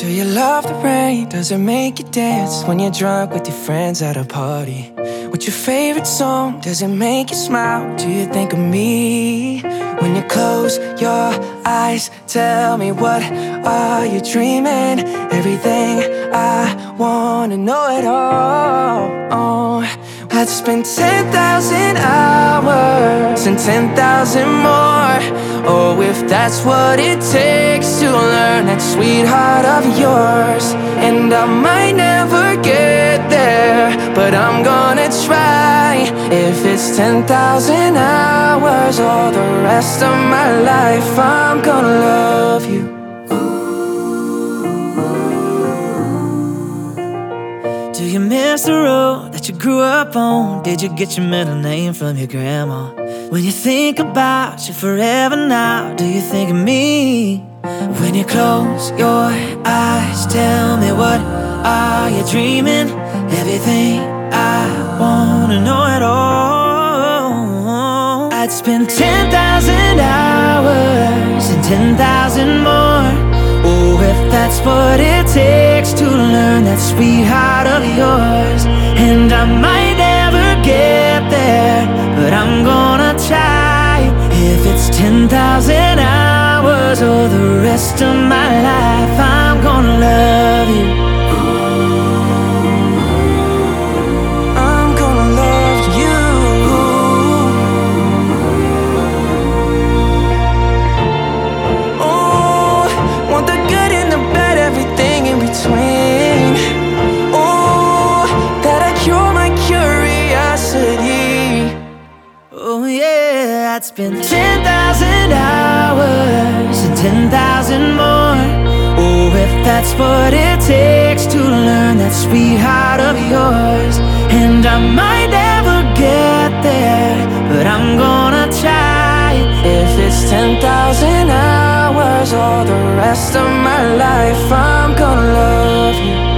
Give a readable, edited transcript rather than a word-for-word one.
Do you love the rain? Does it make you dance when you're drunk with your friends at a party? What's your favorite song? Does it make you smile? Do you think of me? When you close your eyes, tell me, what are you dreaming? Everything I wanna know it all. I'd spend 10,000 hours and 10,000 more. Oh, if that's what it takes to learn that sweetheart of yours. And I might never get there, but I'm gonna try. If it's 10,000 hours or the rest of my life, I'm gonna love you. Do you miss the road that you grew up on? Did you get your middle name from your grandma? When you think about you forever now, do you think of me? When you close your eyes, tell me, what are you dreaming? Everything I wanna know at all. I'd spend 10,000 hours and 10,000 more. Oh, if that's what it takes to learn that sweetheart of yours. And I might never get there, but I'm gonna try. If it's 10,000 hours or the rest of my life, I'm gonna love you. I'm gonna love you. Oh, want the good and the bad, everything in between. Oh, that'll cure my curiosity. Oh yeah, I'd spend 10,000 hours and 10,000 more. Oh, if that's what it takes to learn that sweetheart of yours. And I might never get there, but I'm gonna try. If it's 10,000 hours or the rest of my life, I'm gonna love you.